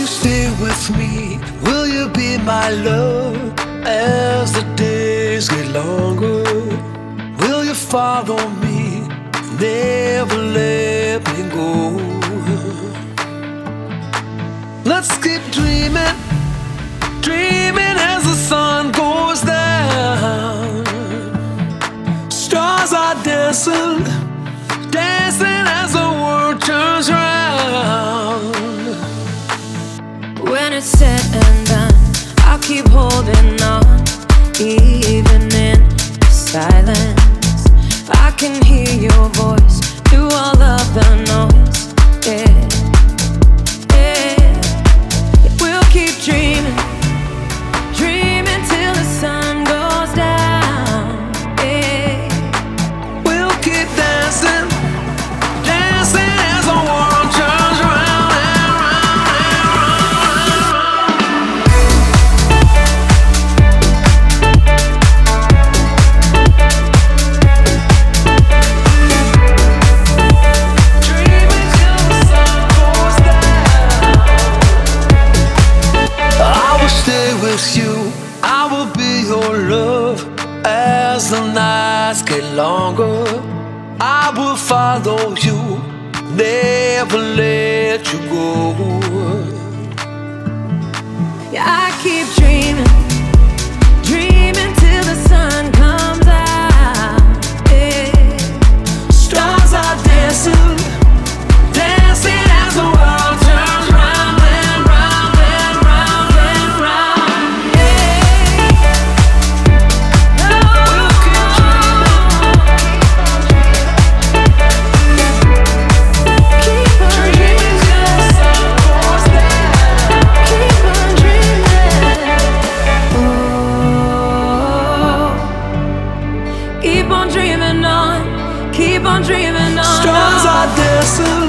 stay with me? Will you be my love as the days get longer? Will you follow me? Never let me go. Let's keep dreaming, dreaming as the sun goes down. Stars are dancing, dancing as the world turns round. When it's said and done, I'll keep holding on, even in silence. I can hear your voice through all of the noise. Yeah, yeah. We'll keep dreaming, dreaming till the sun goes down. Yeah, We'll keep dancing, dancing as the world turns round and round and round. Dreaming till the sun goes down. I will stay with you, I will be your love as the nights get longer. I will follow you, never let you go. yeah, I keep dreaming, dreaming till the sun comes out. Yeah. Stars are dancing, dancing as the world turns round and round and round and round. We'll keep dreaming till the sun goes down. Keep on dreaming. Oh, keep on dreaming on, keep on dreaming on. Stars are dancing,